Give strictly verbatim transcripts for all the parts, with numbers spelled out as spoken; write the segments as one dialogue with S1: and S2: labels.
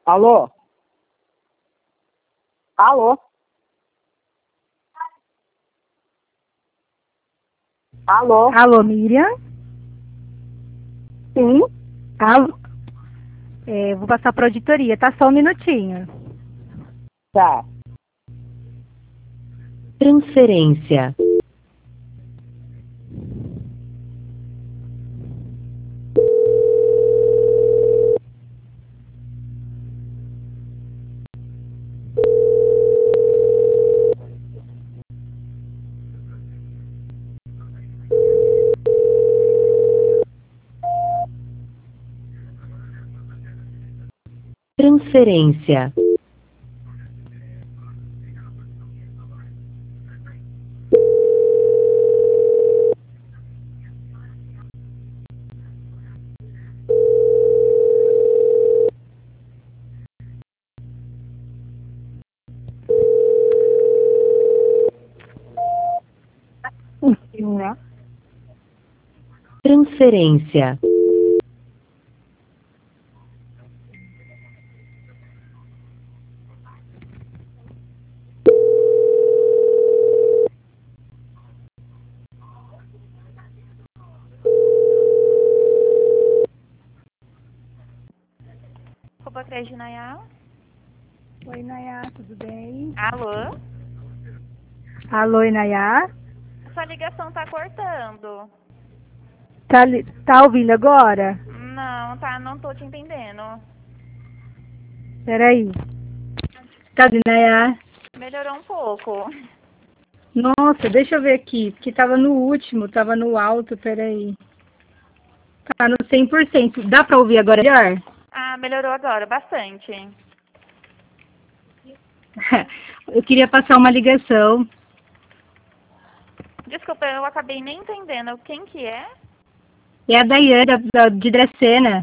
S1: Alô? Alô? Alô?
S2: Alô, Miriam?
S1: Sim?
S2: Alô? É, vou passar para a auditoria, tá? Só um minutinho.
S1: Tá.
S3: Transferência. Transferência.
S1: Né?
S3: Transferência.
S4: Copa Crédito Nayá.
S2: Oi, Nayá, tudo bem?
S4: Alô?
S2: Alô, Nayá?
S4: Sua ligação tá cortando.
S2: Tá, li- tá ouvindo agora?
S4: Não, tá, não tô te entendendo.
S2: Peraí. Cadê, Nayá?
S4: Melhorou um pouco.
S2: Nossa, deixa eu ver aqui, porque tava no último, tava no alto, peraí. Tá no cem por cento. Dá pra ouvir agora melhor?
S4: Ah, melhorou agora, bastante.
S2: Eu queria passar uma ligação.
S4: Desculpa, eu acabei nem entendendo. Quem que é?
S2: É a Daiane, da, da- de Dracena.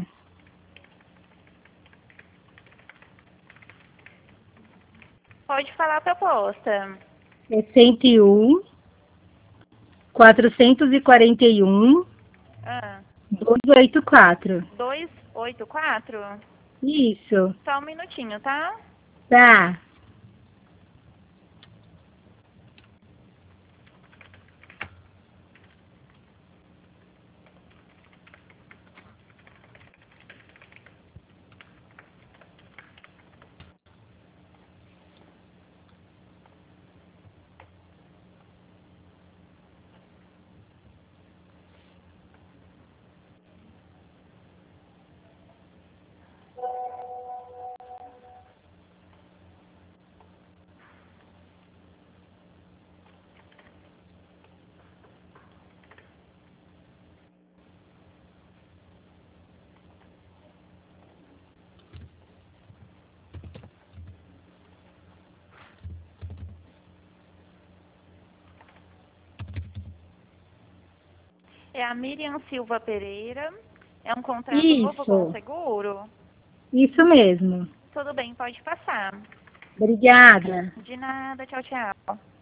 S4: Pode falar a proposta.
S2: É cento e um, quatrocentos e quarenta e um,
S4: Ah,
S2: duzentos e oitenta e quatro.
S4: dois oito quatro?
S2: Isso.
S4: Só um minutinho, tá?
S2: Tá.
S4: É a Miriam Silva Pereira. É um contrato novo com o
S2: Isso.
S4: seguro?
S2: Isso mesmo.
S4: Tudo bem, pode passar.
S2: Obrigada.
S4: De nada, tchau, tchau.